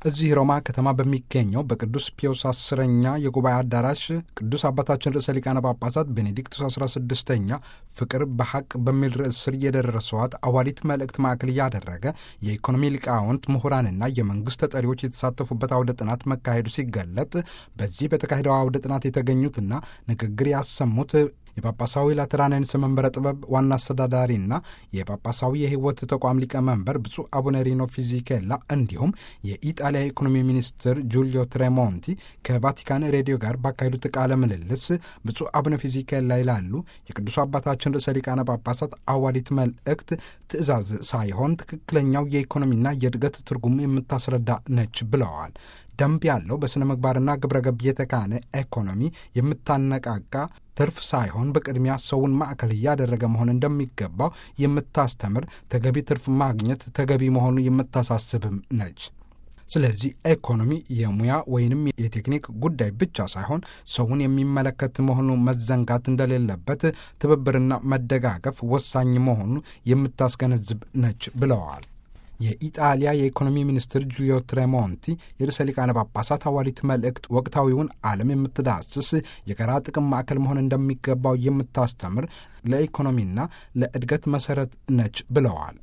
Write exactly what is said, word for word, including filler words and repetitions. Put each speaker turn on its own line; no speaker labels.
እዚህ ሮማ ከተማ በሚገኘው በቅዱስ ፒዮስ አስረኛ የጉባኤ አዳራሽ ቅዱስ አባታችን ርዕሰ ሊቃነ ጳጳሳት ቤኔዲክቱስ አስራ ስድስተኛ ፍቅር በሐቅ በሚል ርዕስ ስር የደረሰዋት አዋዲት መልእክት ማዕከል ያደረገ የኢኮኖሚ ሊቃውንት ምሁራንና የመንግስት ተጠሪዎች የተሳተፉበት አውደ ጥናት መካሄዱ ሲገለጥ በዚህ በተካሄደው አውደ ጥናት የተገኙትና ንግግር ያሰሙት የጳጳሳዊ ላትራንንስ መንበረ ጥበብ ዋና አስተዳዳሪና የጳጳሳዊ የሕይወት ተቋም ሊቀመንበር ብፁዕ አቡነ ሪኖ ፊዚኬላ እንዲሁም የኢጣሊያ ኢኮኖሚ ሚኒስትር ጁሊዮ ትሬሞንቲ ከቫቲካን ሬዲዮ ጋር ባካሄዱት ቃለ ምልልስ ብፁዕ አቡነ ፊዚኬላ ይላሉ የቅዱስ አባታችን ርዕሰ ሊቃነ ጳጳሳት አዋዲት መልእክት ትእዛዝ ሳይሆን ትክክለኛው የኢኮኖሚና የእድገት ትርጉም የምታስረዳ ነች ብለዋል። ደንብ ያለው በሥነ ምግባርና ግብረ ገብ የተካነ ኢኮኖሚ የምታነቃቃ ትርፍ ሳይሆን በቅድሚያ ሰውን ማዕከል እያደረገ መሆን እንደሚገባው የምታስተምር ተገቢ ትርፍ ማግኘት ተገቢ መሆኑ የምታሳስብም ነች። ስለዚህ ኢኮኖሚ የሙያ ወይንም የቴክኒክ ጉዳይ ብቻ ሳይሆን ሰውን የሚመለከት መሆኑ መዘንጋት እንደሌለበት ትብብርና መደጋገፍ ወሳኝ መሆኑ የምታስገነዝብ ነች ብለዋል። የኢጣሊያ የኢኮኖሚ ሚኒስትር ጁሊዮ ትሬሞንቲ የርዕሰ ሊቃነ ጳጳሳት ሐዋርያዊት መልእክት ወቅታዊውን ዓለም የምትዳስስ የጋራ ጥቅም ማዕከል መሆን እንደሚገባው የምታስተምር ለኢኮኖሚና ለእድገት መሠረት ነች ብለዋል።